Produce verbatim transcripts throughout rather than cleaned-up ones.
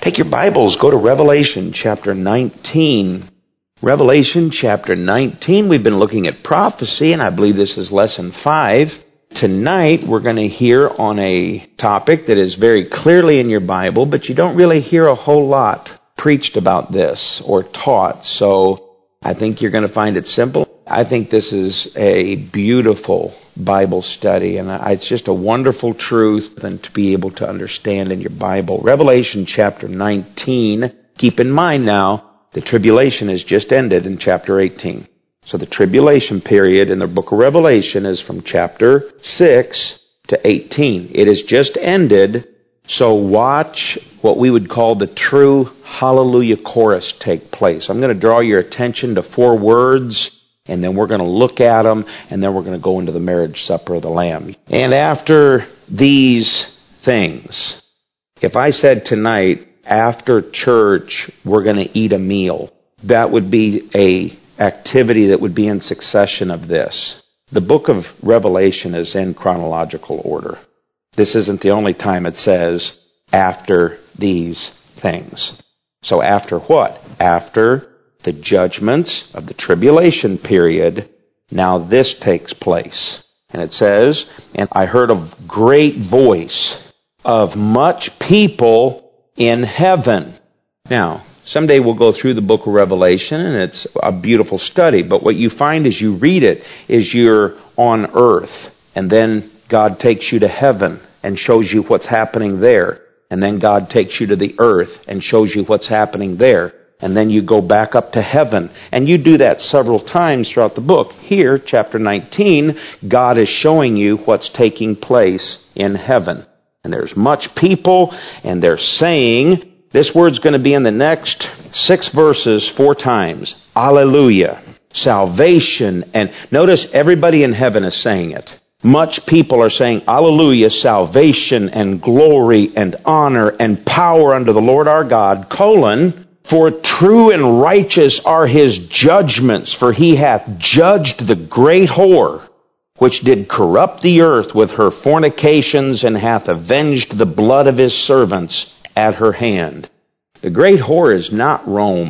Take your Bibles, go to Revelation chapter nineteen. Revelation chapter nineteen, we've been looking at prophecy, and I believe this is lesson five. Tonight, we're going to hear on a topic that is very clearly in your Bible, but you don't really hear a whole lot preached about this or taught, so I think you're going to find it simple. I think this is a beautiful Bible study, and it's just a wonderful truth and to be able to understand in your Bible. Revelation chapter nineteen, keep in mind now, the tribulation has just ended in chapter eighteen. So the tribulation period in the book of Revelation is from chapter six to eighteen. It has just ended, so watch what we would call the true hallelujah chorus take place. I'm going to draw your attention to four words, and then we're going to look at them, and then we're going to go into the marriage supper of the Lamb. And after these things, if I said tonight, after church, we're going to eat a meal, that would be a activity that would be in succession of this. The book of Revelation is in chronological order. This isn't the only time it says, after these things. So after what? After the judgments of the tribulation period, now this takes place. And it says, and I heard a great voice of much people in heaven. Now, someday we'll go through the book of Revelation, and it's a beautiful study. But what you find as you read it is you're on earth, and then God takes you to heaven and shows you what's happening there. And then God takes you to the earth and shows you what's happening there. And then you go back up to heaven. And you do that several times throughout the book. Here, chapter nineteen, God is showing you what's taking place in heaven. And there's much people, and they're saying, this word's going to be in the next six verses four times. Alleluia. Salvation. And notice everybody in heaven is saying it. Much people are saying, Alleluia, salvation and glory and honor and power unto the Lord our God, colon, for true and righteous are his judgments, for he hath judged the great whore, which did corrupt the earth with her fornications, and hath avenged the blood of his servants at her hand. The great whore is not Rome.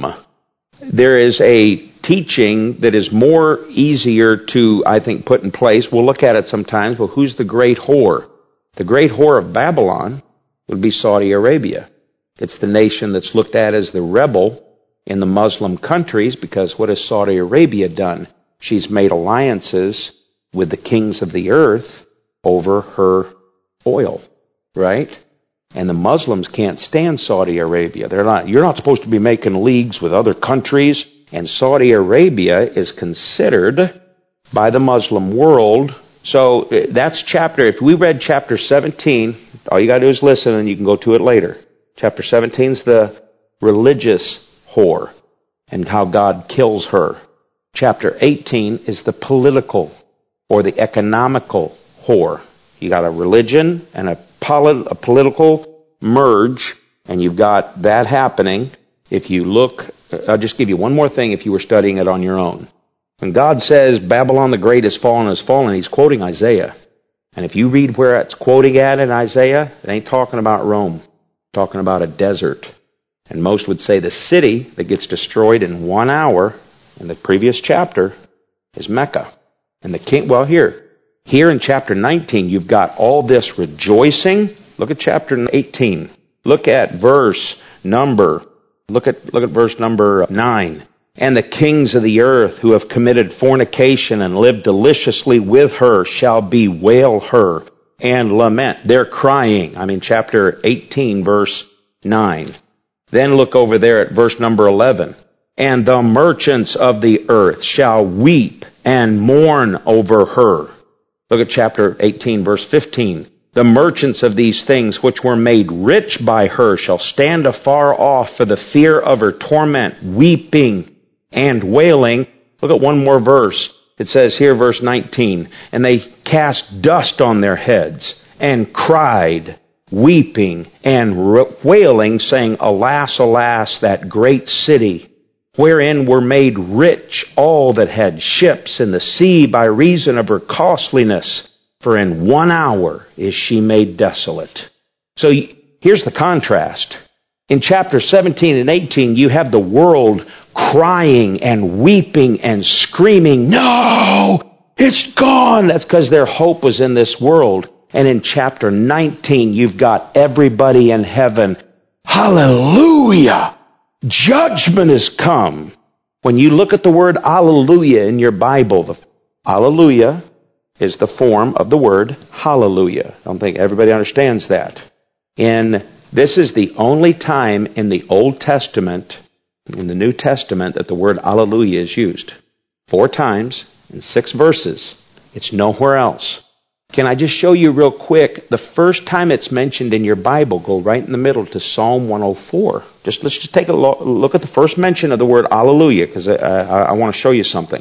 There is a teaching that is more easier to, I think, put in place. We'll look at it sometimes. Well, who's the great whore? The great whore of Babylon would be Saudi Arabia. It's the nation that's looked at as the rebel in the Muslim countries, because what has Saudi Arabia done? She's made alliances with the kings of the earth over her oil, right? And the Muslims can't stand Saudi Arabia. They're not, you're not supposed to be making leagues with other countries. And Saudi Arabia is considered by the Muslim world. So that's chapter, if we read chapter seventeen, all you got to do is listen and you can go to it later. Chapter seventeen is the religious whore and how God kills her. Chapter eighteen is the political or the economical whore. You got a religion and a, polit- a political merge, and you've got that happening. If you look, I'll just give you one more thing if you were studying it on your own. When God says Babylon the Great is fallen, is fallen, he's quoting Isaiah. And if you read where it's quoting at in Isaiah, it ain't talking about Rome. It's talking about a desert. And most would say the city that gets destroyed in one hour in the previous chapter is Mecca. And the king, well here, here in chapter nineteen, you've got all this rejoicing. Look at chapter eighteen. Look at verse number Look at, look at verse number nine. And the kings of the earth who have committed fornication and lived deliciously with her shall bewail her and lament. They're crying. I mean, chapter eighteen, verse nine. Then look over there at verse number eleven. And the merchants of the earth shall weep and mourn over her. Look at chapter eighteen, verse fifteen. The merchants of these things which were made rich by her shall stand afar off for the fear of her torment, weeping and wailing. Look at one more verse. It says here, verse nineteen, and they cast dust on their heads and cried, weeping and wailing, saying, Alas, alas, that great city, wherein were made rich all that had ships in the sea by reason of her costliness. For in one hour is she made desolate. So here's the contrast. In chapter seventeen and eighteen, you have the world crying and weeping and screaming, no, it's gone. That's because their hope was in this world. And in chapter nineteen, you've got everybody in heaven. Hallelujah! Judgment has come. When you look at the word hallelujah in your Bible, the hallelujah is the form of the word hallelujah. I don't think everybody understands that. In This is the only time in the Old Testament, in the New Testament, that the word hallelujah is used. Four times in six verses. It's nowhere else. Can I just show you real quick? The first time it's mentioned in your Bible, go right in the middle to Psalm one oh four. Just let's just take a look at the first mention of the word hallelujah, because I, I, I want to show you something.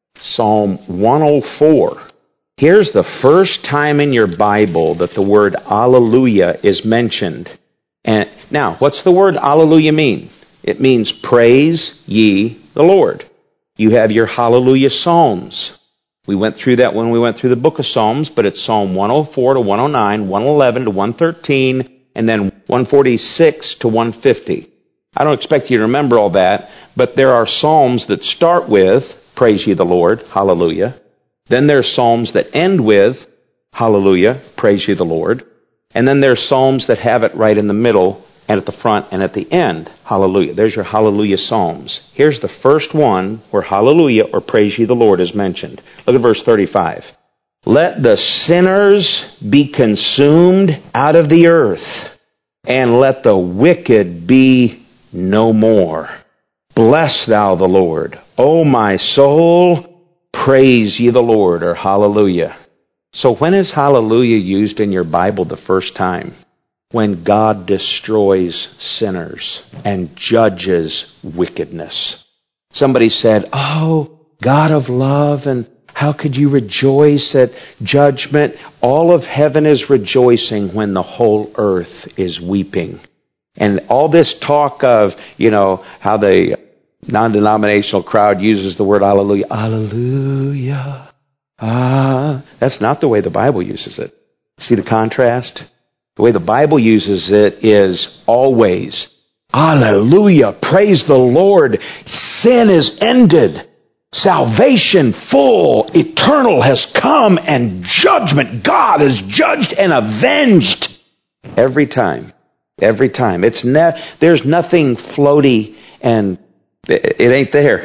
Psalm one oh four. Here's the first time in your Bible that the word hallelujah is mentioned. And now, what's the word hallelujah mean? It means praise ye the Lord. You have your hallelujah psalms. We went through that when we went through the book of Psalms, but it's Psalm one oh four to one oh nine, one eleven to one thirteen, and then one forty-six to one fifty. I don't expect you to remember all that, but there are psalms that start with praise ye the Lord, hallelujah. Then there's psalms that end with hallelujah, praise ye the Lord. And then there's psalms that have it right in the middle and at the front and at the end, hallelujah. There's your hallelujah psalms. Here's the first one where hallelujah or praise ye the Lord is mentioned. Look at verse thirty-five. Let the sinners be consumed out of the earth, and let the wicked be no more. Bless thou the Lord. O my soul, praise ye the Lord, or hallelujah. So when is hallelujah used in your Bible the first time? When God destroys sinners and judges wickedness. Somebody said, oh, God of love, and how could you rejoice at judgment? All of heaven is rejoicing when the whole earth is weeping. And all this talk of, you know, how the non-denominational crowd uses the word hallelujah. Hallelujah. Ah, that's not the way the Bible uses it. See the contrast? The way the Bible uses it is always, hallelujah, praise the Lord. Sin is ended. Salvation full, eternal has come, and judgment, God is judged and avenged. Every time. Every time. It's ne- There's nothing floaty and it, it ain't there.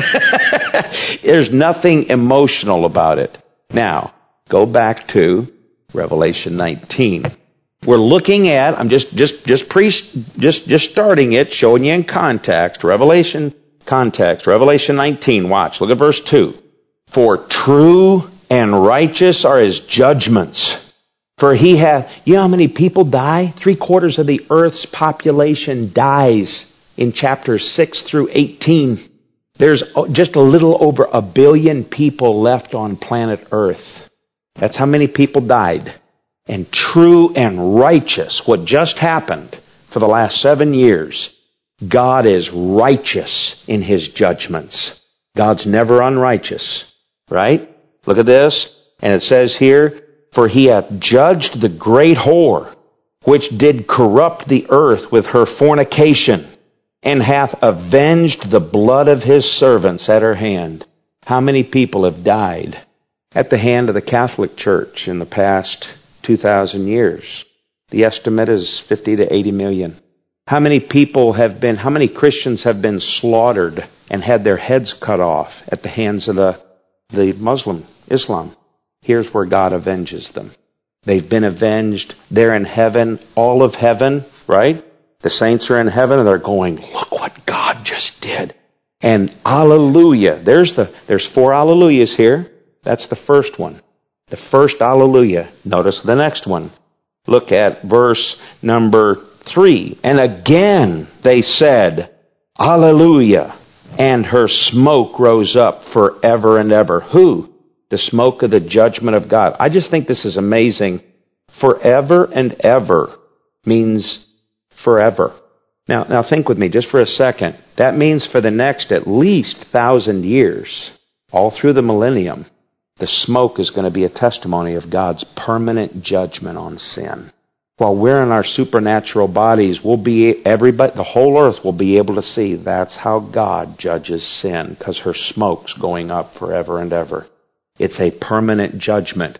There's nothing emotional about it. Now, go back to Revelation nineteen. We're looking at, I'm just just just pre just just starting it, showing you in context. Revelation context. Revelation nineteen. Watch. Look at verse two. For true and righteous are his judgments. For he hath, you know how many people die? Three quarters of the earth's population dies in chapters six through eighteen. There's just a little over a billion people left on planet Earth. That's how many people died. And true and righteous, what just happened for the last seven years, God is righteous in his judgments. God's never unrighteous, right? Look at this. And it says here, for he hath judged the great whore, which did corrupt the earth with her fornication, and hath avenged the blood of his servants at her hand. How many people have died at the hand of the Catholic Church in the past two thousand years? The estimate is fifty to eighty million. How many people have been, how many Christians have been slaughtered and had their heads cut off at the hands of the, the Muslim, Islam? Here's where God avenges them. They've been avenged. They're in heaven, all of heaven, right? The saints are in heaven and they're going, look what God just did. And hallelujah. There's the, there's four hallelujahs here. That's the first one. The first hallelujah. Notice the next one. Look at verse number three. And again they said, hallelujah. And her smoke rose up forever and ever. Who? The smoke of the judgment of God. I just think this is amazing. Forever and ever means forever. Now, now think with me just for a second. That means for the next at least thousand years, all through the millennium, the smoke is going to be a testimony of God's permanent judgment on sin. while we're in our supernatural bodies, we'll be, everybody, the whole earth will be able to see that's how God judges sin, because her smoke's going up forever and ever. It's a permanent judgment.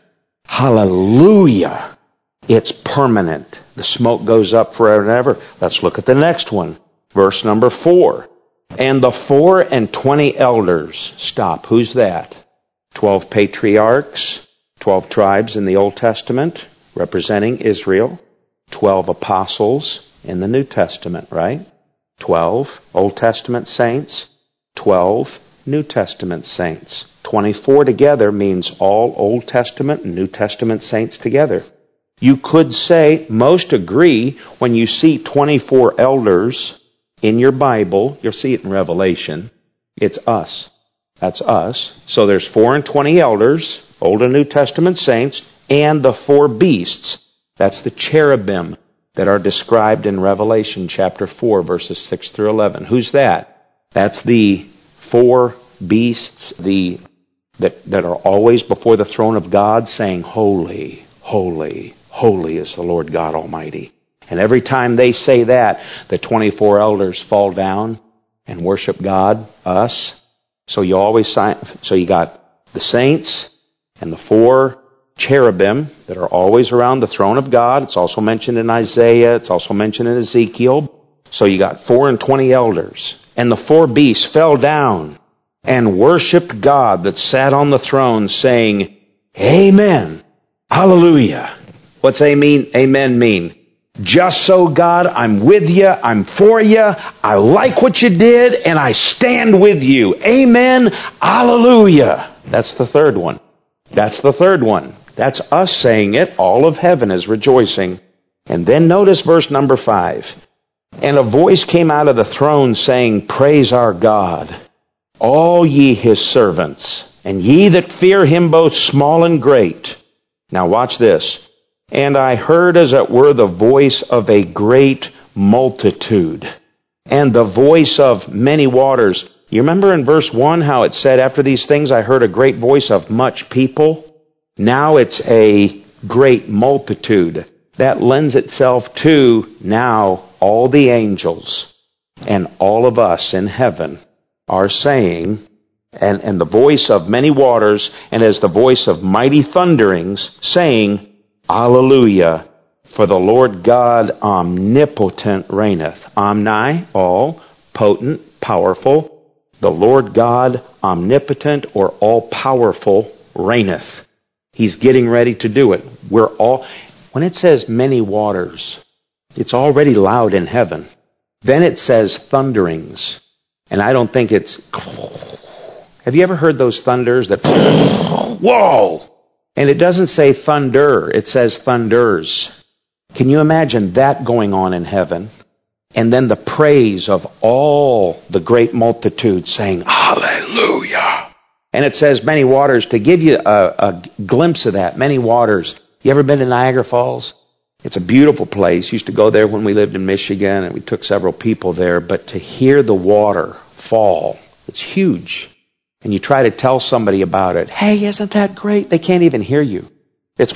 Hallelujah! It's permanent. The smoke goes up forever and ever. Let's look at the next one. Verse number four. And the four and twenty elders. Stop. Who's that? Twelve patriarchs. Twelve tribes in the Old Testament, representing Israel. Twelve apostles in the New Testament, right? Twelve Old Testament saints. Twelve New Testament saints. Twenty-four together means all Old Testament and New Testament saints together. You could say, most agree, when you see twenty-four elders in your Bible, you'll see it in Revelation, it's us. That's us. So there's four and twenty elders, Old and New Testament saints, and the four beasts. That's the cherubim that are described in Revelation chapter four, verses six through eleven. Who's that? That's the four beasts the that, that are always before the throne of God saying, Holy, holy, holy is the Lord God Almighty. And every time they say that, the twenty-four elders fall down and worship God, us. So you always sign, so you got the saints and the four cherubim that are always around the throne of God. It's also mentioned in Isaiah. It's also mentioned in Ezekiel. So you got four and twenty elders. And the four beasts fell down and worshiped God that sat on the throne, saying, Amen. Hallelujah. What's amen, amen mean? Just so, God, I'm with you. I'm for you. I like what you did, and I stand with you. Amen. Hallelujah. That's the third one. That's the third one. That's us saying it. All of heaven is rejoicing. And then notice verse number five. And a voice came out of the throne saying, Praise our God, all ye his servants, and ye that fear him both small and great. Now watch this. And I heard as it were the voice of a great multitude, and the voice of many waters. You remember in verse one how it said, after these things I heard a great voice of much people? Now it's a great multitude. That lends itself to now all the angels and all of us in heaven are saying, and, and the voice of many waters, and as the voice of mighty thunderings, saying, Alleluia, for the Lord God omnipotent reigneth. Omni, all, potent, powerful. The Lord God omnipotent or all-powerful reigneth. He's getting ready to do it. We're all, when it says many waters, it's already loud in heaven. Then it says thunderings. And I don't think it's, have you ever heard those thunders that, whoa! And it doesn't say thunder, it says thunders. Can you imagine that going on in heaven? And then the praise of all the great multitude saying, Hallelujah! And it says many waters. To give you a, a glimpse of that, many waters. You ever been to Niagara Falls? It's a beautiful place. Used to go there when we lived in Michigan, and we took several people there. But to hear the water fall, it's huge. And you try to tell somebody about it. Hey, isn't that great? They can't even hear you. It's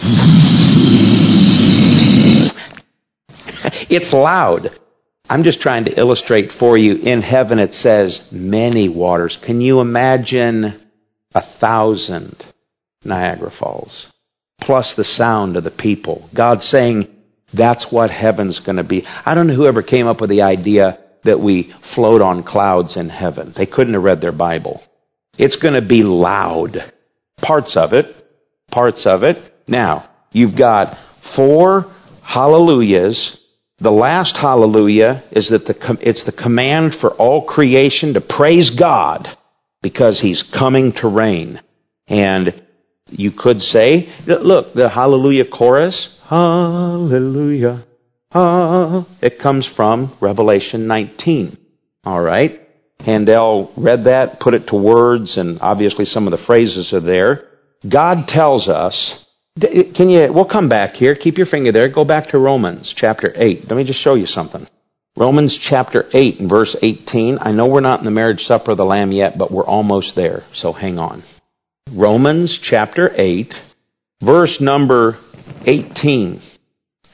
it's loud. I'm just trying to illustrate for you. In heaven it says many waters. Can you imagine a thousand Niagara Falls? Plus the sound of the people. God saying that's what heaven's going to be. I don't know whoever came up with the idea that we float on clouds in heaven. They couldn't have read their Bible. It's going to be loud. Parts of it. Parts of it. Now, you've got four hallelujahs. The last hallelujah is that the it's the command for all creation to praise God because He's coming to reign. And you could say, look, the hallelujah chorus, hallelujah, ah, it comes from Revelation nineteen. All right? Handel read that, put it to words, and obviously some of the phrases are there. God tells us, can you, we'll come back here, keep your finger there, go back to Romans chapter eight. Let me just show you something. Romans chapter eight and verse eighteen. I know we're not in the marriage supper of the Lamb yet, but we're almost there, so hang on. Romans chapter eight, verse number eighteen.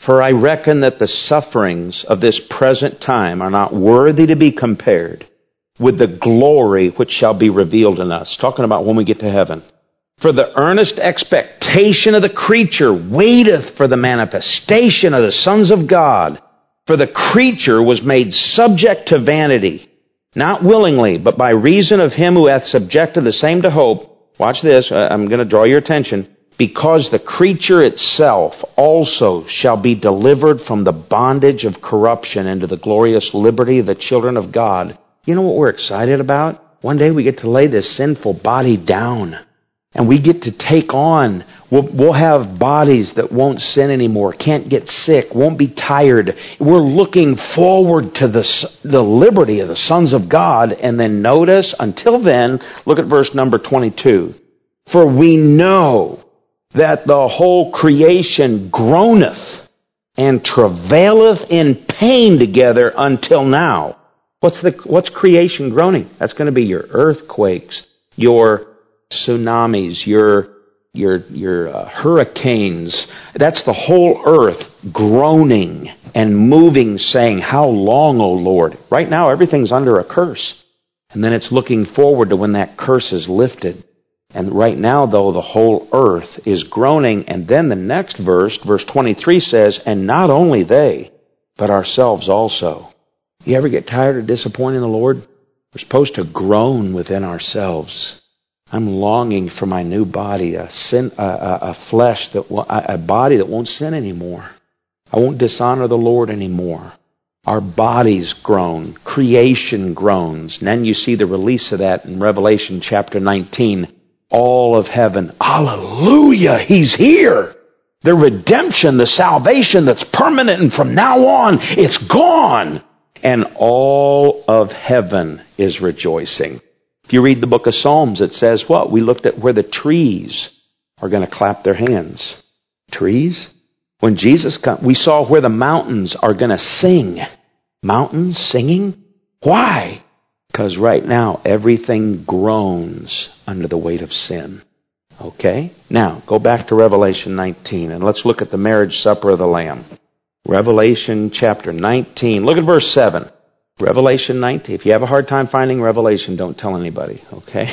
For I reckon that the sufferings of this present time are not worthy to be compared with the glory which shall be revealed in us. Talking about when we get to heaven. For the earnest expectation of the creature waiteth for the manifestation of the sons of God. For the creature was made subject to vanity, not willingly, but by reason of him who hath subjected the same to hope. Watch this, I'm going to draw your attention. Because the creature itself also shall be delivered from the bondage of corruption into the glorious liberty of the children of God. You know what we're excited about? One day we get to lay this sinful body down. And we get to take on, we'll, we'll have bodies that won't sin anymore, can't get sick, won't be tired. We're looking forward to the, the liberty of the sons of God. And then notice, until then, look at verse number twenty-two. For we know that the whole creation groaneth and travaileth in pain together until now. What's the, what's creation groaning? That's going to be your earthquakes, your tsunamis, your your your uh, hurricanes. That's the whole earth groaning and moving, saying, "How long, O Lord?" Right now, everything's under a curse, and then it's looking forward to when that curse is lifted. And right now, though, the whole earth is groaning. And then the next verse, verse twenty-three says, "And not only they, but ourselves also." You ever get tired of disappointing the Lord? We're supposed to groan within ourselves. I'm longing for my new body, a sin, a, a, a flesh that, a body that won't sin anymore. I won't dishonor the Lord anymore. Our bodies groan, creation groans, and then you see the release of that in Revelation chapter nineteen. All of heaven, hallelujah, He's here. The redemption, the salvation that's permanent, and from now on, it's gone. And all of heaven is rejoicing. If you read the book of Psalms, it says what? We looked at where the trees are going to clap their hands. Trees? When Jesus comes, we saw where the mountains are going to sing. Mountains singing? Why? Because right now, everything groans under the weight of sin. Okay? Now, go back to Revelation nineteen, and let's look at the marriage supper of the Lamb. Revelation chapter nineteen. Look at verse seven. Revelation nineteen. If you have a hard time finding Revelation, don't tell anybody, okay?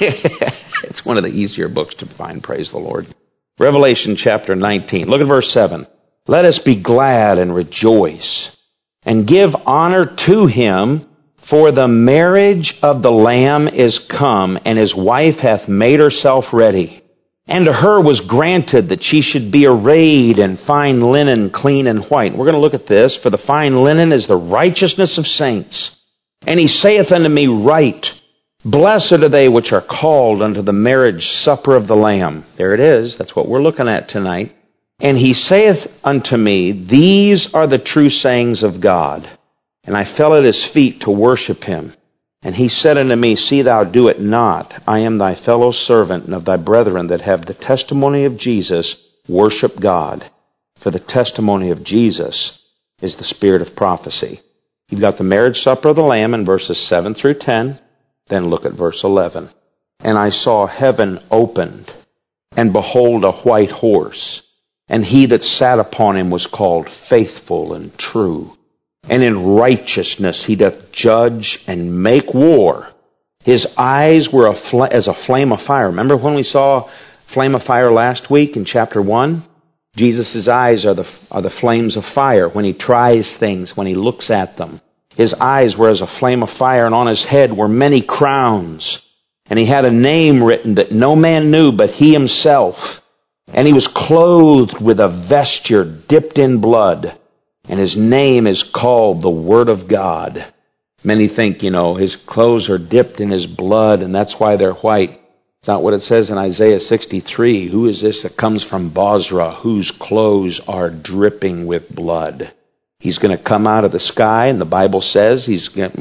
It's one of the easier books to find, praise the Lord. Revelation chapter nineteen. Look at verse seven. Let us be glad and rejoice, and give honor to Him, for the marriage of the Lamb is come, and His wife hath made herself ready. And to her was granted that she should be arrayed in fine linen, clean and white. We're going to look at this. For the fine linen is the righteousness of saints. And He saith unto me, Write, blessed are they which are called unto the marriage supper of the Lamb. There it is. That's what we're looking at tonight. And He saith unto me, These are the true sayings of God. And I fell at His feet to worship Him. And He said unto me, See thou do it not. I am thy fellow servant and of thy brethren that have the testimony of Jesus. Worship God. For the testimony of Jesus is the spirit of prophecy. You've got the marriage supper of the Lamb in verses seven through ten. Then look at verse eleven. And I saw heaven opened, and behold a white horse. And He that sat upon him was called Faithful and True. And in righteousness He doth judge and make war. His eyes were a fl- as a flame of fire. Remember when we saw flame of fire last week in chapter one? Jesus' eyes are the, are the flames of fire when He tries things, when He looks at them. His eyes were as a flame of fire, and on His head were many crowns. And He had a name written that no man knew but He Himself. And He was clothed with a vesture dipped in blood. And His name is called the Word of God. Many think, you know, His clothes are dipped in His blood, and that's why they're white. It's not what it says in Isaiah sixty-three. Who is this that comes from Bozrah, whose clothes are dripping with blood? He's going to come out of the sky, and the Bible says He's going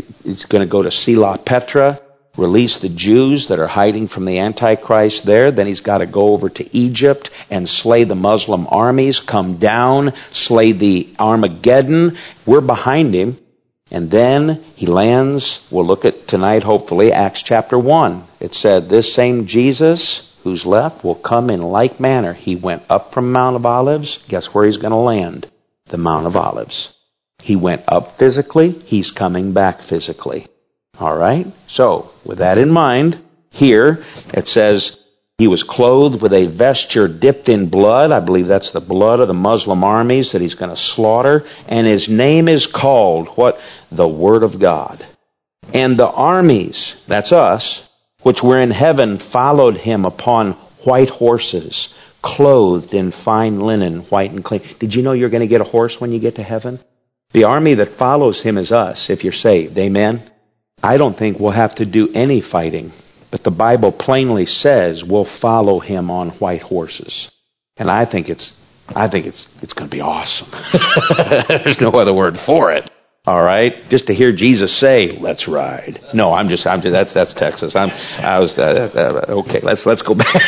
to go to Selah Petra, release the Jews that are hiding from the Antichrist there. Then He's got to go over to Egypt and slay the Muslim armies, come down, slay the Armageddon. We're behind Him. And then He lands, we'll look at tonight, hopefully, Acts chapter one. It said, This same Jesus who's left will come in like manner. He went up from Mount of Olives. Guess where he's going to land? The Mount of Olives. He went up physically. He's coming back physically. All right? So, with that in mind, here it says, he was clothed with a vesture dipped in blood. I believe that's the blood of the Muslim armies that he's going to slaughter. And his name is called, what? The Word of God. And the armies, that's us, which were in heaven, followed him upon white horses, clothed in fine linen, white and clean. Did you know you're going to get a horse when you get to heaven? The army that follows him is us, if you're saved. Amen? I don't think we'll have to do any fighting. But the Bible plainly says we'll follow him on white horses. And I think it's, I think it's, it's going to be awesome. There's no other word for it. All right? Just to hear Jesus say, let's ride. No, I'm just, I'm just, that's, that's Texas. I'm, I was, uh, uh, okay, let's, let's go back.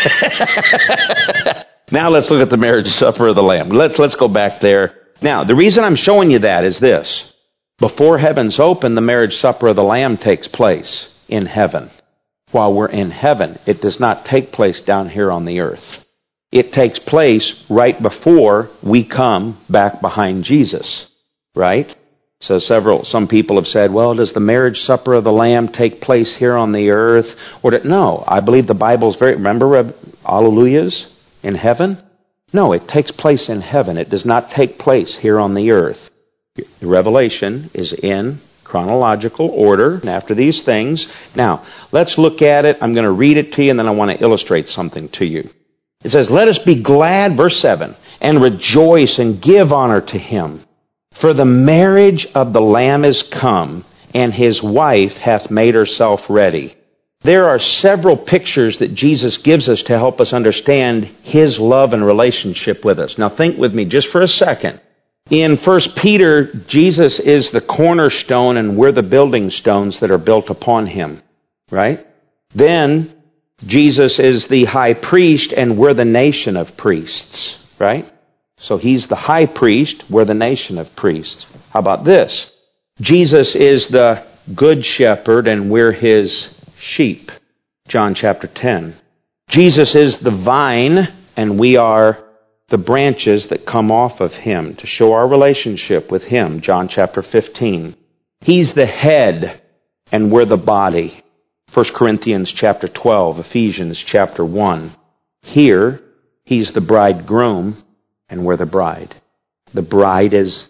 Now let's look at the marriage supper of the Lamb. Let's, let's go back there. Now, the reason I'm showing you that is this. Before heaven's open, the marriage supper of the Lamb takes place in heaven. While we're in heaven, it does not take place down here on the earth. It takes place right before we come back behind Jesus. Right? So several, some people have said, well, does the marriage supper of the Lamb take place here on the earth? Or did, no, I believe the Bible's very, remember Alleluias in heaven? No, it takes place in heaven. It does not take place here on the earth. The Revelation is in chronological order after these things. Now, let's look at it. I'm going to read it to you, and then I want to illustrate something to you. It says, let us be glad, verse seven, and rejoice and give honor to him. For the marriage of the Lamb is come, and his wife hath made herself ready. There are several pictures that Jesus gives us to help us understand his love and relationship with us. Now think with me just for a second. In First Peter, Jesus is the cornerstone and we're the building stones that are built upon him. Right? Then, Jesus is the high priest and we're the nation of priests. Right? So he's the high priest, we're the nation of priests. How about this? Jesus is the good shepherd and we're his sheep. John chapter ten. Jesus is the vine and we are the branches that come off of him to show our relationship with him. John chapter fifteen. He's the head and we're the body. First Corinthians chapter twelve, Ephesians chapter one. Here, he's the bridegroom and we're the bride. The bride is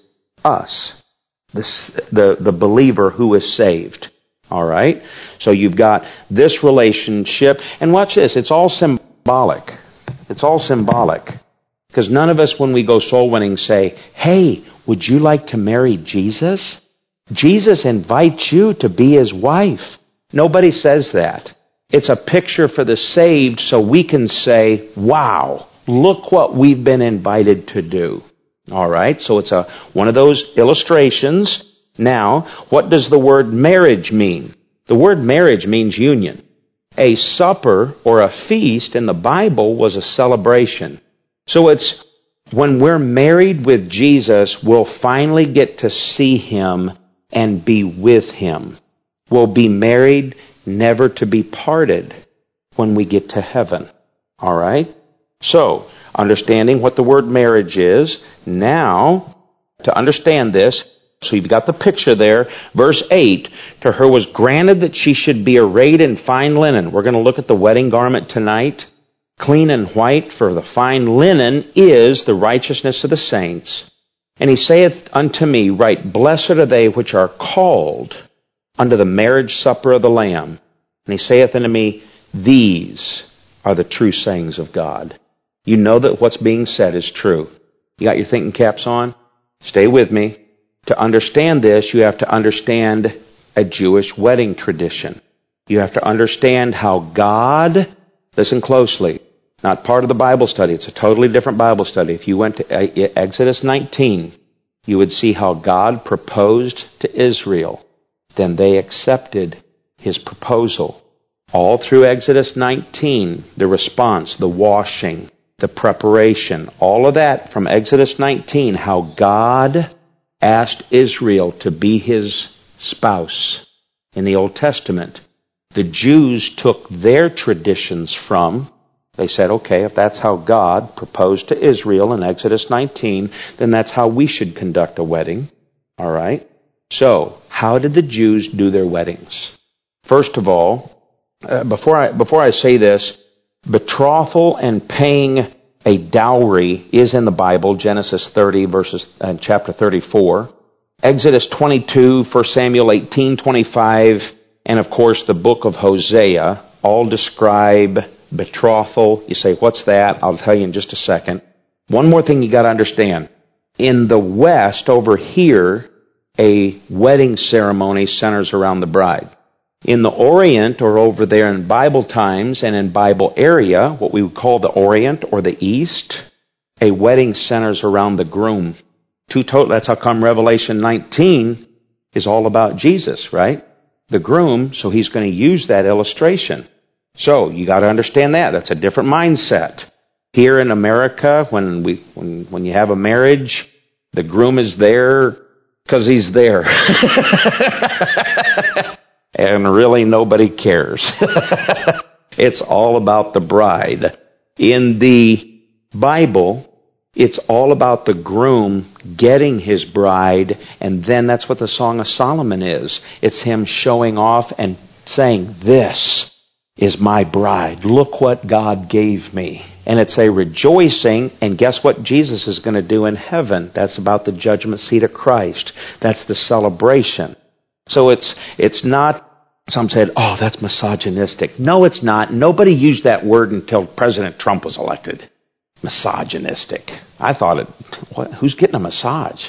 us. This, the, the believer who is saved. All right? So you've got this relationship. And watch this. It's all symbolic. It's all symbolic. Because none of us, when we go soul winning, say, hey, would you like to marry Jesus? Jesus invites you to be his wife. Nobody says that. It's a picture for the saved so we can say, wow, look what we've been invited to do. All right, so it's a one of those illustrations. Now, what does the word marriage mean? The word marriage means union. A supper or a feast in the Bible was a celebration. So it's when we're married with Jesus, we'll finally get to see him and be with him. We'll be married, never to be parted when we get to heaven. All right? So, understanding what the word marriage is, now, to understand this, so you've got the picture there, verse eight, to her was granted that she should be arrayed in fine linen. We're going to look at the wedding garment tonight. Clean and white, for the fine linen is the righteousness of the saints. And he saith unto me, right, blessed are they which are called unto the marriage supper of the Lamb. And he saith unto me, these are the true sayings of God. You know that what's being said is true. You got your thinking caps on? Stay with me. To understand this, you have to understand a Jewish wedding tradition. You have to understand how God, listen closely, not part of the Bible study. It's a totally different Bible study. If you went to Exodus nineteen, you would see how God proposed to Israel. Then they accepted his proposal. All through Exodus nineteen, the response, the washing, the preparation, all of that from Exodus nineteen, how God asked Israel to be his spouse. In the Old Testament, the Jews took their traditions from They said, okay, if that's how God proposed to Israel in Exodus nineteen, then that's how we should conduct a wedding. All right? So, how did the Jews do their weddings? First of all, uh, before I before I say this, betrothal and paying a dowry is in the Bible, Genesis thirty, verses uh, chapter thirty-four. Exodus twenty-two, First Samuel eighteen, twenty-five, and of course the book of Hosea all describe betrothal. You say, what's that? I'll tell you in just a second. One more thing you got to understand. In the West, over here, a wedding ceremony centers around the bride. In the Orient, or over there in Bible times and in Bible area, what we would call the Orient or the East, a wedding centers around the groom. Two total, that's how come Revelation nineteen is all about Jesus, right? The groom, so he's going to use that illustration. So, you got to understand that. That's a different mindset. Here in America, when we when when you have a marriage, the groom is there because he's there. And really nobody cares. It's all about the bride. In the Bible, it's all about the groom getting his bride, and then that's what the Song of Solomon is. It's him showing off and saying, this is my bride. Look what God gave me. And it's a rejoicing, and guess what Jesus is going to do in heaven? That's about the judgment seat of Christ. That's the celebration. So it's it's not, some said, oh, that's misogynistic. No, it's not. Nobody used that word until President Trump was elected. Misogynistic. I thought it, what, who's getting a massage?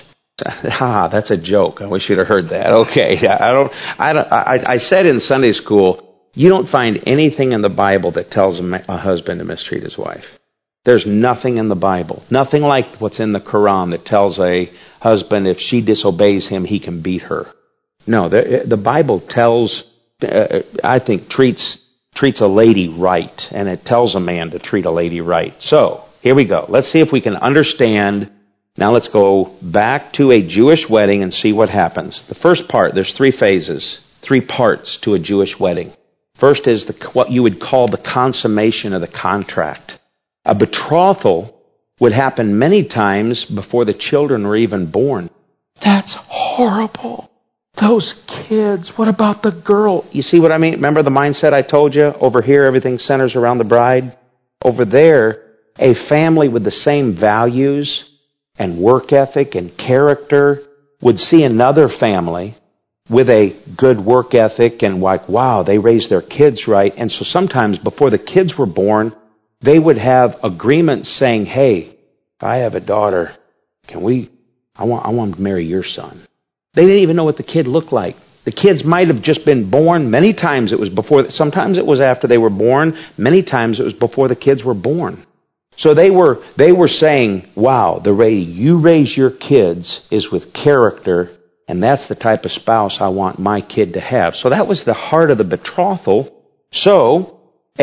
Ha, that's a joke. I wish you'd have heard that. Okay, I don't, I don't, I, I said in Sunday school, you don't find anything in the Bible that tells a, a husband to mistreat his wife. There's nothing in the Bible. Nothing like what's in the Quran that tells a husband if she disobeys him, he can beat her. No, the, the Bible tells, uh, I think, treats treats a lady right, and it tells a man to treat a lady right. So, here we go. Let's see if we can understand. Now let's go back to a Jewish wedding and see what happens. The first part, there's three phases, three parts to a Jewish wedding. First is the, what you would call the consummation of the contract. A betrothal would happen many times before the children were even born. That's horrible. Those kids, what about the girl? You see what I mean? Remember the mindset I told you? Over here, everything centers around the bride. Over there, a family with the same values and work ethic and character would see another family with a good work ethic and like, wow, they raised their kids right. And so sometimes before the kids were born, they would have agreements saying, hey, I have a daughter. Can we, I want, I want to marry your son. They didn't even know what the kid looked like. The kids might have just been born. Many times it was before, sometimes it was after they were born. Many times it was before the kids were born. So they were, they were saying, wow, the way you raise your kids is with character, and that's the type of spouse I want my kid to have. So that was the heart of the betrothal. So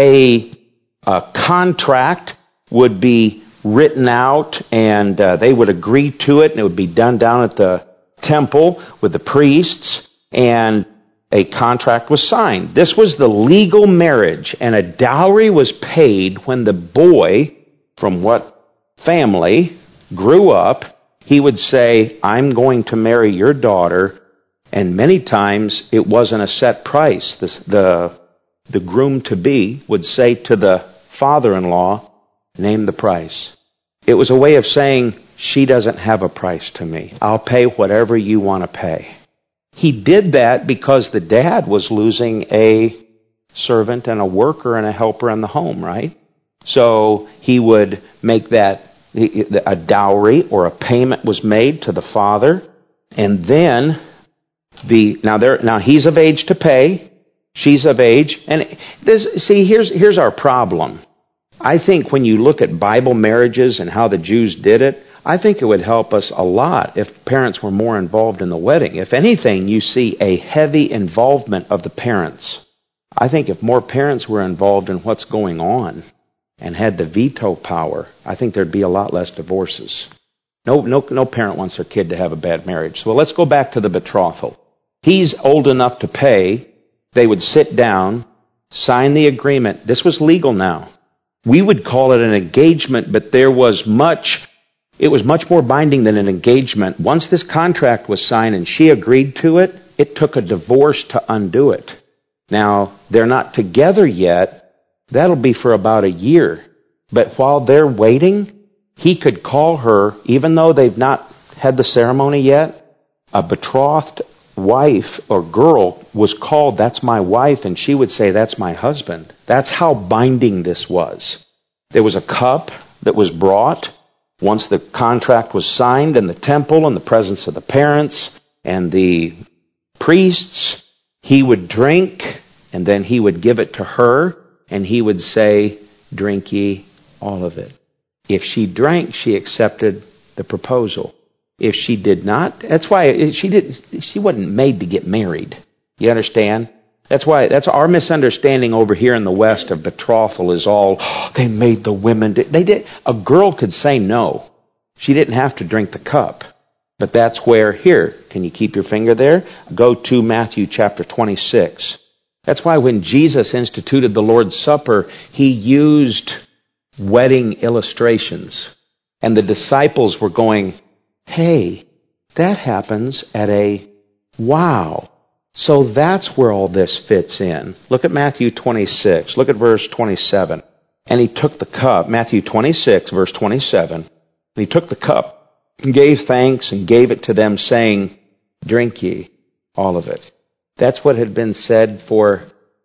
a, a contract would be written out, and uh, they would agree to it, and it would be done down at the temple with the priests, and a contract was signed. This was the legal marriage, and a dowry was paid when the boy, from what family, grew up. He would say, I'm going to marry your daughter, and many times it wasn't a set price. The, the, the groom-to-be would say to the father-in-law, name the price. It was a way of saying, she doesn't have a price to me. I'll pay whatever you want to pay. He did that because the dad was losing a servant and a worker and a helper in the home, right? So he would make that, a dowry or a payment was made to the father, and then the, now there, now he's of age to pay, she's of age, and this, see, here's, here's our problem. I think when you look at Bible marriages and how the Jews did it, I think it would help us a lot if parents were more involved in the wedding. If anything, you see a heavy involvement of the parents. I think if more parents were involved in what's going on and had the veto power, I think there'd be a lot less divorces. No, no, no parent wants their kid to have a bad marriage. So let's go back to the betrothal. He's old enough to pay. They would sit down, sign the agreement. This was legal now. We would call it an engagement, but there was much, it was much more binding than an engagement. Once this contract was signed and she agreed to it, it took a divorce to undo it. Now, they're not together yet. That'll be for about a year. But while they're waiting, he could call her, even though they've not had the ceremony yet, a betrothed wife or girl was called, that's my wife, and she would say, that's my husband. That's how binding this was. There was a cup that was brought once the contract was signed in the temple in the presence of the parents and the priests. He would drink, and then he would give it to her, and he would say, drink ye all of it. If she drank, she accepted the proposal. If she did not, that's why she didn't, she wasn't made to get married. You understand? That's why, that's our misunderstanding over here in the West of betrothal is all, oh, they made the women, do, they did, a girl could say no. She didn't have to drink the cup. But that's where, here, can you keep your finger there? Go to Matthew chapter twenty-six. That's why when Jesus instituted the Lord's Supper, he used wedding illustrations. And the disciples were going, hey, that happens at a wow. So that's where all this fits in. Look at Matthew twenty-six. Look at verse twenty-seven. And he took the cup, Matthew twenty-six, verse twenty-seven. And he took the cup and gave thanks and gave it to them, saying, drink ye all of it. That's what had been said for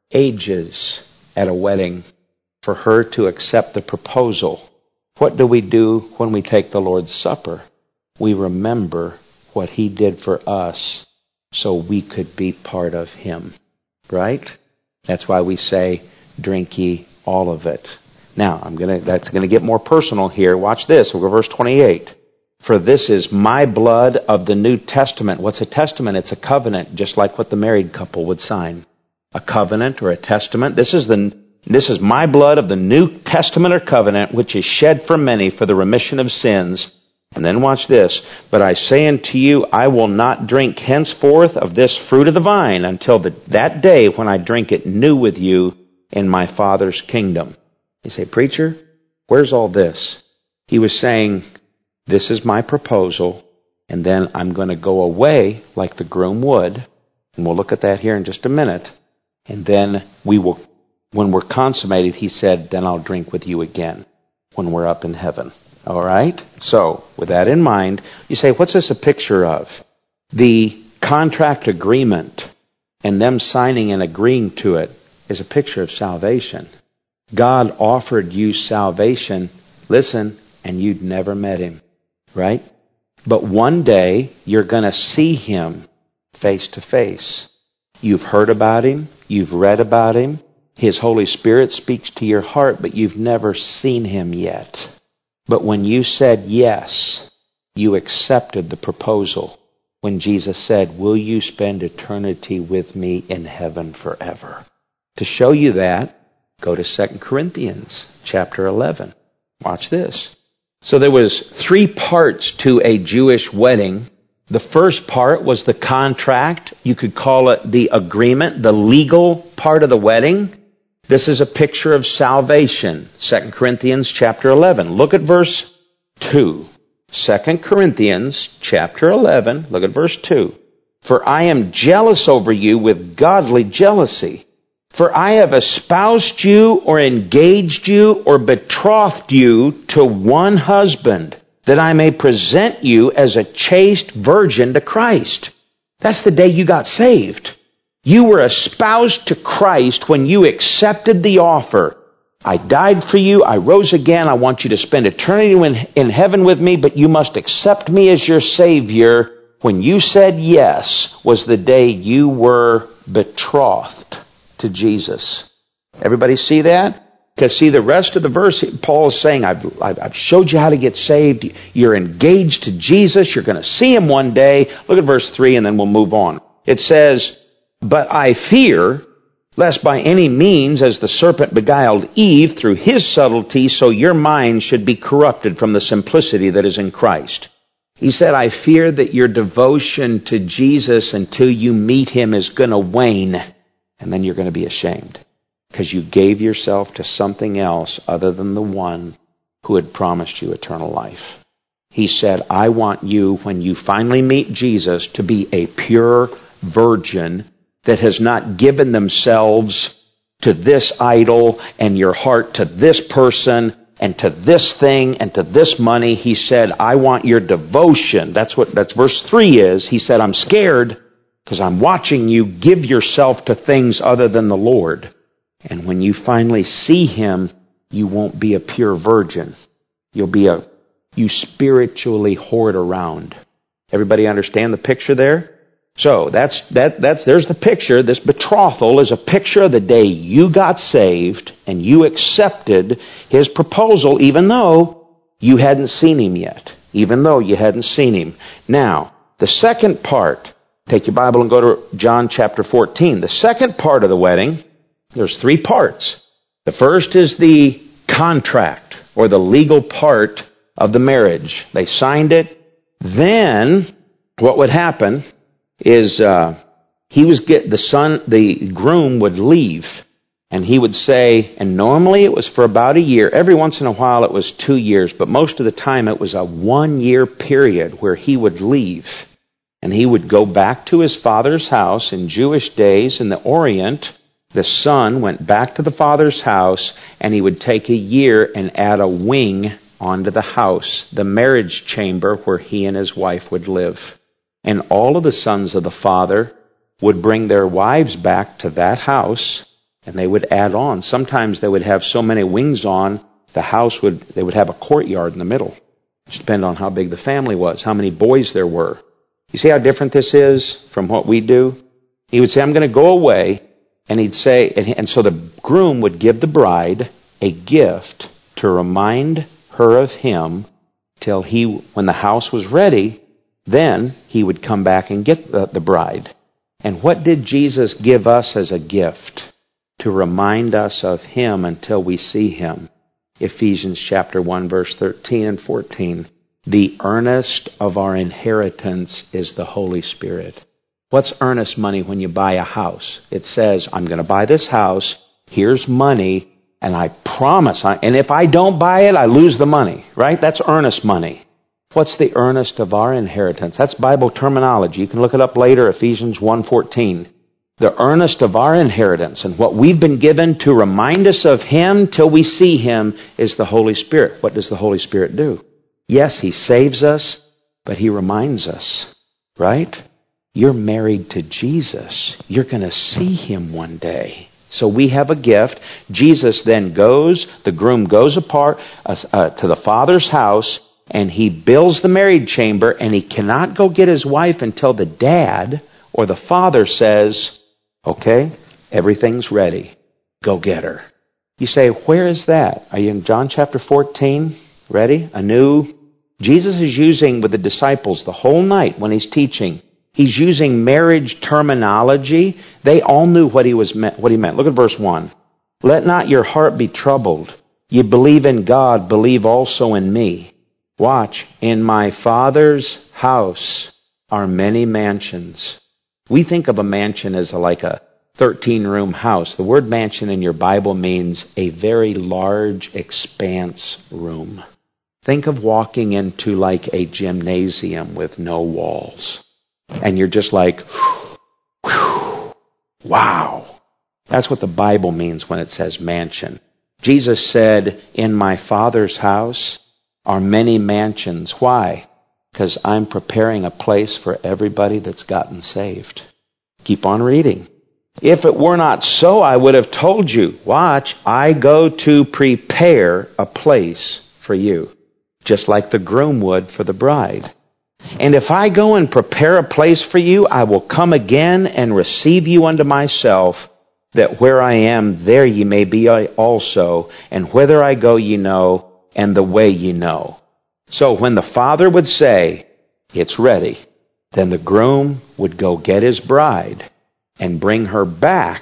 ages at a wedding, for her to accept the proposal. What do we do when we take the Lord's Supper? We remember what he did for us so we could be part of him. Right? That's why we say, drink ye all of it. Now, I'm gonna, that's going to get more personal here. Watch this. We'll go verse twenty-eight. For this is my blood of the New Testament. What's a testament? It's a covenant, just like what the married couple would sign. A covenant or a testament. This is the This is my blood of the New Testament or covenant, which is shed for many for the remission of sins. And then watch this. But I say unto you, I will not drink henceforth of this fruit of the vine until the, that day when I drink it new with you in my Father's kingdom. You say, preacher, where's all this? He was saying, this is my proposal, and then I'm going to go away like the groom would. And we'll look at that here in just a minute. And then we will, when we're consummated, he said, then I'll drink with you again when we're up in heaven. All right? So, with that in mind, you say, what's this a picture of? The contract agreement and them signing and agreeing to it is a picture of salvation. God offered you salvation, listen, and you'd never met him. Right? But one day, you're going to see him face to face. You've heard about him. You've read about him. His Holy Spirit speaks to your heart, but you've never seen him yet. But when you said yes, you accepted the proposal. When Jesus said, will you spend eternity with me in heaven forever? To show you that, go to Second Corinthians chapter eleven. Watch this. So there was three parts to a Jewish wedding. The first part was the contract. You could call it the agreement, the legal part of the wedding. This is a picture of salvation. Second Corinthians chapter eleven. Look at verse two. Second Corinthians chapter eleven. Look at verse two. For I am jealous over you with godly jealousy. For I have espoused you or engaged you or betrothed you to one husband, that I may present you as a chaste virgin to Christ. That's the day you got saved. You were espoused to Christ when you accepted the offer. I died for you. I rose again. I want you to spend eternity in, in heaven with me, but you must accept me as your Savior. When you said yes was the day you were betrothed to Jesus. Everybody see that? Because see, the rest of the verse, Paul is saying, I've, I've showed you how to get saved. You're engaged to Jesus. You're going to see him one day. Look at verse three and then we'll move on. It says, but I fear, lest by any means, as the serpent beguiled Eve through his subtlety, so your mind should be corrupted from the simplicity that is in Christ. He said, I fear that your devotion to Jesus until you meet him is going to wane, and then you're going to be ashamed. because you gave yourself to something else other than the one who had promised you eternal life. He said, I want you, when you finally meet Jesus, to be a pure virgin that has not given themselves to this idol and your heart to this person and to this thing and to this money. He said, I want your devotion. That's what that's verse three is. He said, I'm scared because I'm watching you give yourself to things other than the Lord. And when you finally see Him, you won't be a pure virgin. You'll be a, you spiritually hoard around. Everybody understand the picture there? So that's, that, that's, there's the picture. This betrothal is a picture of the day you got saved and you accepted His proposal even though you hadn't seen Him yet. Even though you hadn't seen Him. Now, the second part, take your Bible and go to John chapter fourteen. The second part of the wedding, there's three parts. The first is the contract or the legal part of the marriage. They signed it. Then what would happen is uh, he was get the son, the groom would leave, and he would say, and normally it was for about a year. Every once in a while it was two years, but most of the time it was a one-year period where he would leave, and he would go back to his father's house. In Jewish days in the Orient, the son went back to the father's house, and he would take a year and add a wing onto the house, the marriage chamber where he and his wife would live. And all of the sons of the father would bring their wives back to that house, and they would add on. Sometimes they would have so many wings on, the house would, they would have a courtyard in the middle. It depended on how big the family was, how many boys there were. You see how different this is from what we do? He would say, I'm going to go away. And he'd say, and so the groom would give the bride a gift to remind her of him till he, when the house was ready, then he would come back and get the, the bride. And what did Jesus give us as a gift? To remind us of Him until we see Him. Ephesians chapter one, verse thirteen and fourteen. The earnest of our inheritance is the Holy Spirit. What's earnest money when you buy a house? It says, I'm going to buy this house, here's money, and I promise, I, and if I don't buy it, I lose the money, right? That's earnest money. What's the earnest of our inheritance? That's Bible terminology. You can look it up later, Ephesians one fourteen. The earnest of our inheritance and what we've been given to remind us of Him till we see Him is the Holy Spirit. What does the Holy Spirit do? Yes, He saves us, but He reminds us, right? You're married to Jesus. You're going to see Him one day. So we have a gift. Jesus then goes, the groom goes apart uh, uh, to the Father's house, and he builds the married chamber, and he cannot go get his wife until the dad or the father says, okay, everything's ready. Go get her. You say, where is that? Are you in John chapter fourteen? Ready? A new... Jesus is using with the disciples the whole night when He's teaching. He's using marriage terminology. They all knew what he was meant, what he meant. Look at verse one. Let not your heart be troubled. You believe in God, believe also in me. Watch. In my Father's house are many mansions. We think of a mansion as a, like a thirteen-room house. The word mansion in your Bible means a very large expanse room. Think of walking into like a gymnasium with no walls. And you're just like, whew, whew, wow. That's what the Bible means when it says mansion. Jesus said, in my Father's house are many mansions. Why? Because I'm preparing a place for everybody that's gotten saved. Keep on reading. If it were not so, I would have told you. Watch, I go to prepare a place for you, just like the groom would for the bride. And if I go and prepare a place for you, I will come again and receive you unto myself, that where I am, there ye may be also, and whither I go ye know, and the way ye know. So when the father would say, it's ready, then the groom would go get his bride and bring her back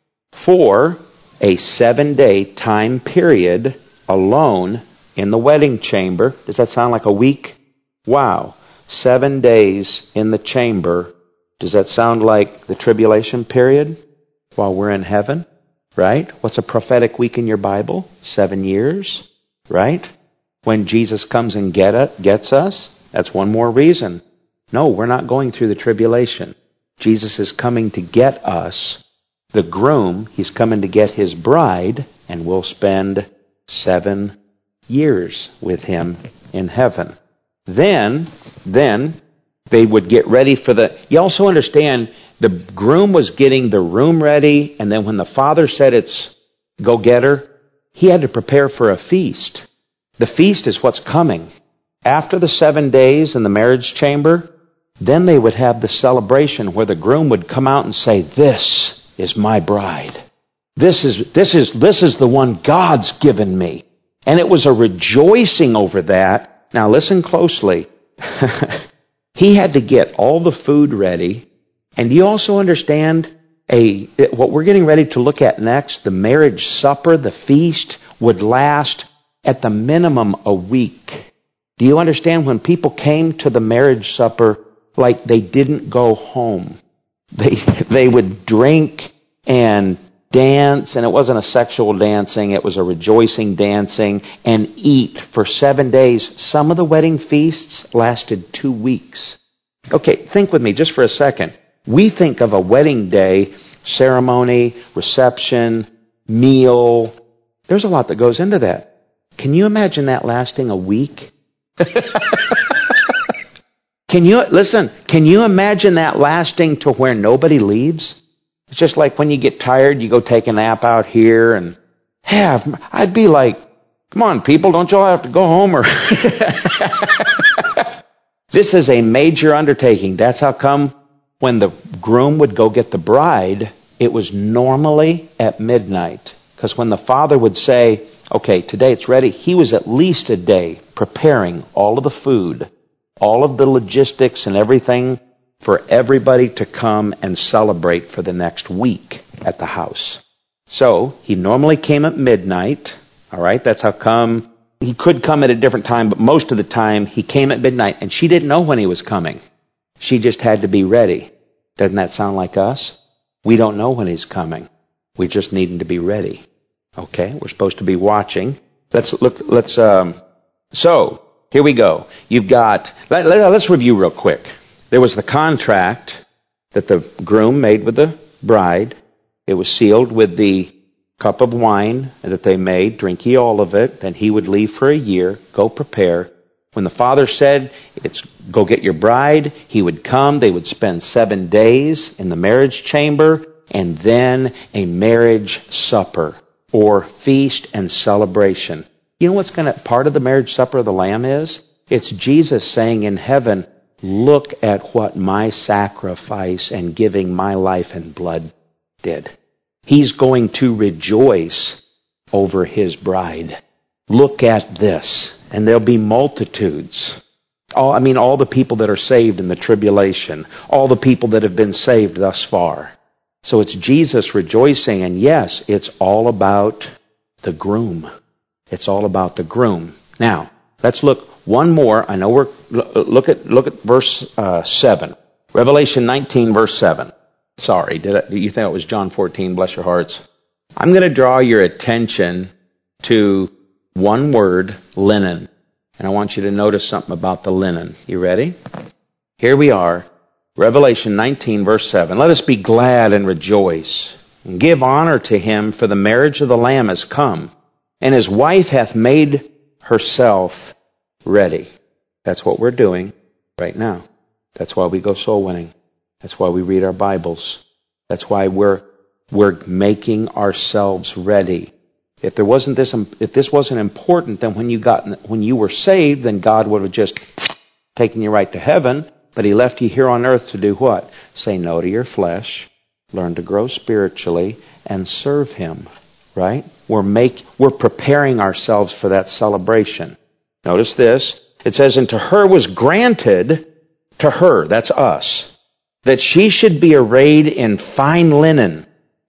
for a seven-day time period alone in the wedding chamber. Does that sound like a week? Wow. Seven days in the chamber. Does that sound like the tribulation period while we're in heaven? right? What's a prophetic week in your Bible? Seven years, right? When Jesus comes and get it, gets us, that's one more reason. No, we're not going through the tribulation. Jesus is coming to get us, the groom. He's coming to get his bride, and we'll spend seven years with him in heaven. Then, then, they would get ready for the... You also understand, the groom was getting the room ready, and then when the father said it's go get her, he had to prepare for a feast. The feast is what's coming. After the seven days in the marriage chamber, then they would have the celebration where the groom would come out and say, "This is my bride. This is, this is, this is the one God's given me." And it was a rejoicing over that. Now listen closely. He had to get all the food ready. And do you also understand a what we're getting ready to look at next? The marriage supper, the feast, would last at the minimum a week. Do you understand when people came to the marriage supper, like they didn't go home? They they would drink and dance, and it wasn't a sexual dancing, it was a rejoicing dancing, and eat for seven days. Some of the wedding feasts lasted two weeks. Okay, think with me just for a second. We think of a wedding day, ceremony, reception, meal. There's a lot that goes into that. Can you imagine that lasting a week? Can you, listen, can you imagine that lasting to where nobody leaves? It's just like when you get tired, you go take a nap out here, and yeah, I'd be like, come on, people, don't y'all have to go home? Or This is a major undertaking. That's how come when the groom would go get the bride, it was normally at midnight. Because when the father would say, okay, today it's ready, he was at least a day preparing all of the food, all of the logistics and everything for everybody to come and celebrate for the next week at the house. So, he normally came at midnight, all right? That's how come he could come at a different time, but most of the time he came at midnight, and she didn't know when he was coming. She just had to be ready. Doesn't that sound like us? We don't know when he's coming. We just need him to be ready. Okay, we're supposed to be watching. Let's look, let's, um, so, here we go. You've got, let, let, let's review real quick. There was the contract that the groom made with the bride. It was sealed with the cup of wine that they made. Drink ye all of it. Then he would leave for a year, go prepare. When the father said, "It's go get your bride," he would come. They would spend seven days in the marriage chamber, and then a marriage supper or feast and celebration. You know what's going to part of the marriage supper of the Lamb is? It's Jesus saying in heaven, "Look at what my sacrifice and giving my life and blood did." He's going to rejoice over his bride. Look at this. And there'll be multitudes. All, I mean, all the people that are saved in the tribulation. All the people that have been saved thus far. So it's Jesus rejoicing. And yes, it's all about the groom. It's all about the groom. Now, let's look one more. I know we're, look at, look at verse uh, seven. Revelation nineteen, verse seven. Sorry, did, I, did you think it was John fourteen? Bless your hearts. I'm going to draw your attention to one word, linen. And I want you to notice something about the linen. You ready? Here we are. Revelation nineteen, verse seven. "Let us be glad and rejoice, and give honor to him, for the marriage of the Lamb is come, and his wife hath made herself ready." That's what we're doing right now. That's why we go soul winning. That's why we read our Bibles. That's why we're we're making ourselves ready. If there wasn't this, if this wasn't important, then when you got when you were saved, then God would have just taken you right to heaven. But He left you here on earth to do what? Say no to your flesh, learn to grow spiritually, and serve Him. Right? We're make we're preparing ourselves for that celebration. Notice this. It says, "And to her was granted," to her, that's us, "that she should be arrayed in fine linen,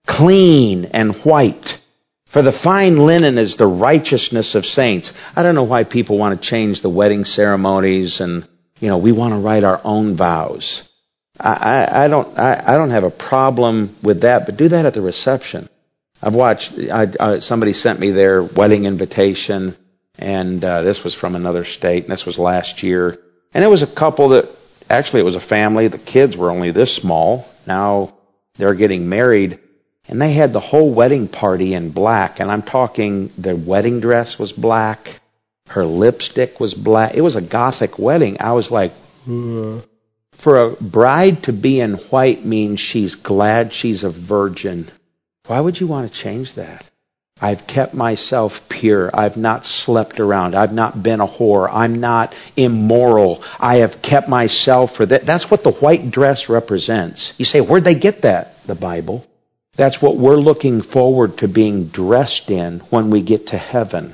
clean and white. For the fine linen is the righteousness of saints." I don't know why people want to change the wedding ceremonies and, you know, we want to write our own vows. I, I, I don't I, I don't have a problem with that, but do that at the reception. I've watched, I, I, somebody sent me their wedding invitation, and uh, this was from another state, and this was last year. And it was a couple that, actually it was a family, the kids were only this small. Now they're getting married, and they had the whole wedding party in black. And I'm talking, their wedding dress was black, her lipstick was black. It was a Gothic wedding. I was like, uh. For a bride to be in white means she's glad she's a virgin. Why would you want to change that? I've kept myself pure. I've not slept around. I've not been a whore. I'm not immoral. I have kept myself for that. That's what the white dress represents. You say, where'd they get that? The Bible. That's what we're looking forward to being dressed in when we get to heaven.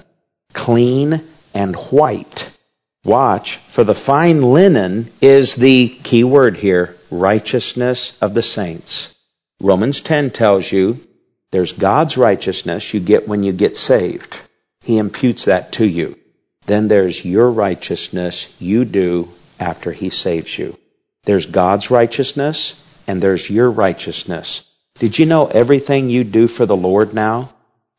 Clean and white. Watch, for the fine linen is the key word here, righteousness of the saints. Romans ten tells you there's God's righteousness you get when you get saved. He imputes that to you. Then there's your righteousness you do after He saves you. There's God's righteousness and there's your righteousness. Did you know everything you do for the Lord now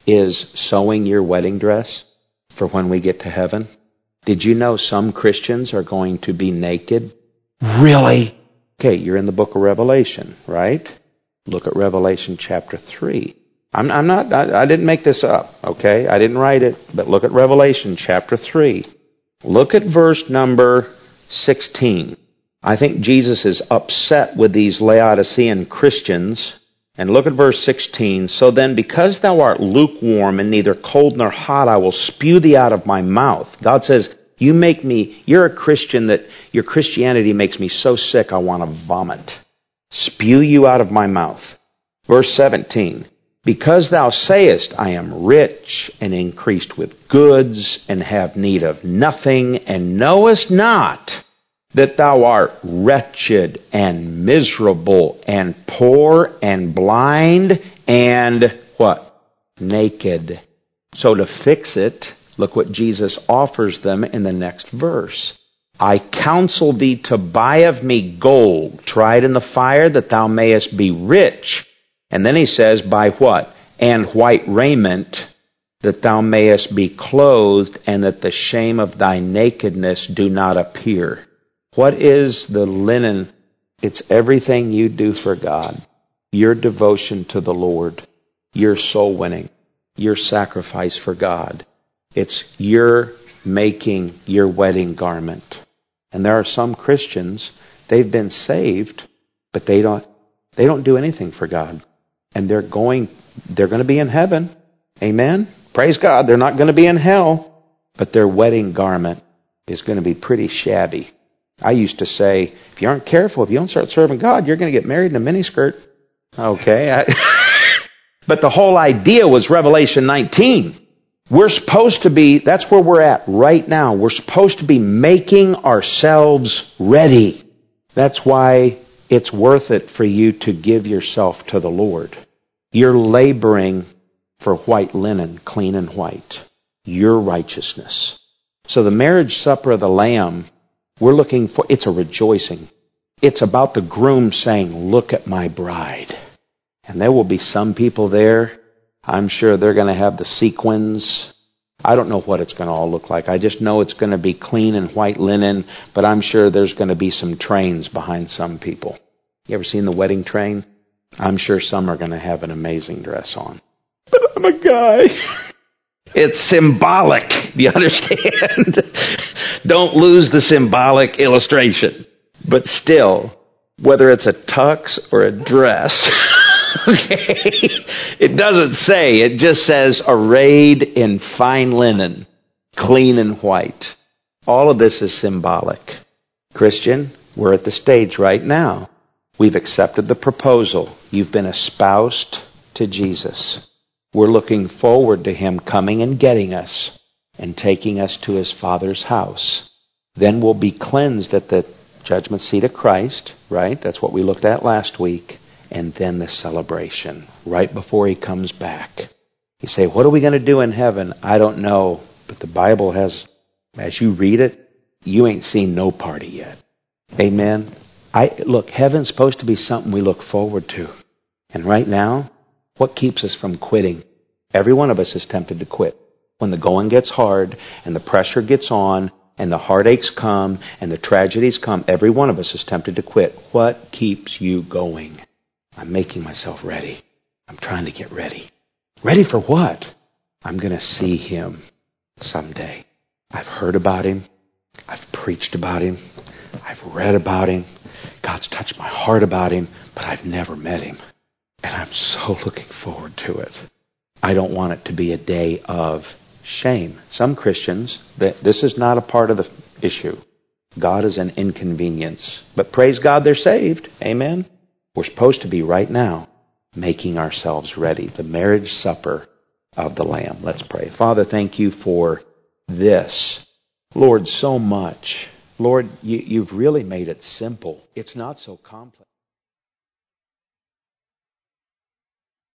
is sewing your wedding dress for when we get to heaven? Did you know some Christians are going to be naked? Really? Okay, you're in the book of Revelation, right? Look at Revelation chapter three. I'm, I'm not, I, I didn't make this up, okay? I didn't write it, but look at Revelation chapter three. Look at verse number sixteen. I think Jesus is upset with these Laodicean Christians. And look at verse sixteen. So then, because thou art lukewarm and neither cold nor hot, I will spew thee out of my mouth. God says, you make me, you're a Christian that your Christianity makes me so sick I want to vomit. Spew you out of my mouth. Verse seventeen. Because thou sayest, I am rich and increased with goods and have need of nothing, and knowest not that thou art wretched and miserable and poor and blind and what? Naked. So to fix it, look what Jesus offers them in the next verse. I counsel thee to buy of me gold, tried in the fire, that thou mayest be rich. And then he says, by what? And white raiment, that thou mayest be clothed, and that the shame of thy nakedness do not appear. What is the linen? It's everything you do for God. Your devotion to the Lord. Your soul winning. Your sacrifice for God. It's your making your wedding garment. And there are some Christians, they've been saved, but they don't they don't do anything for God. And they're going they're going to be in heaven. Amen. Praise God. They're not going to be in hell, but their wedding garment is going to be pretty shabby. I used to say, if you aren't careful, if you don't start serving God, you're going to get married in a miniskirt. Okay. I, but the whole idea was Revelation nineteen. We're supposed to be, that's where we're at right now. We're supposed to be making ourselves ready. That's why it's worth it for you to give yourself to the Lord. You're laboring for white linen, clean and white. Your righteousness. So the marriage supper of the Lamb, we're looking for, it's a rejoicing. It's about the groom saying, look at my bride. And there will be some people there. I'm sure they're going to have the sequins. I don't know what it's going to all look like. I just know it's going to be clean and white linen, but I'm sure there's going to be some trains behind some people. You ever seen the wedding train? I'm sure some are going to have an amazing dress on. But I'm a guy. It's symbolic. Do you understand? Don't lose the symbolic illustration. But still, whether it's a tux or a dress, okay, it doesn't say. It just says arrayed in fine linen, clean and white. All of this is symbolic. Christian, we're at the stage right now. We've accepted the proposal. You've been espoused to Jesus. We're looking forward to Him coming and getting us and taking us to His Father's house. Then we'll be cleansed at the judgment seat of Christ, right? That's what we looked at last week. And then the celebration, right before He comes back. You say, what are we going to do in heaven? I don't know. But the Bible has, as you read it, you ain't seen no party yet. Amen? I look, heaven's supposed to be something we look forward to. And right now, What keeps us from quitting? Every one of us is tempted to quit. When the going gets hard and the pressure gets on and the heartaches come and the tragedies come, every one of us is tempted to quit. What keeps you going? I'm making myself ready. I'm trying to get ready. Ready for what? I'm going to see Him someday. I've heard about Him. I've preached about Him. I've read about Him. God's touched my heart about Him, but I've never met Him. And I'm so looking forward to it. I don't want it to be a day of shame. Some Christians, this is not a part of the issue. God is an inconvenience. But praise God, they're saved. Amen? We're supposed to be right now making ourselves ready. The marriage supper of the Lamb. Let's pray. Father, thank you for this. Lord, so much. Lord, you, you've really made it simple. It's not so complex.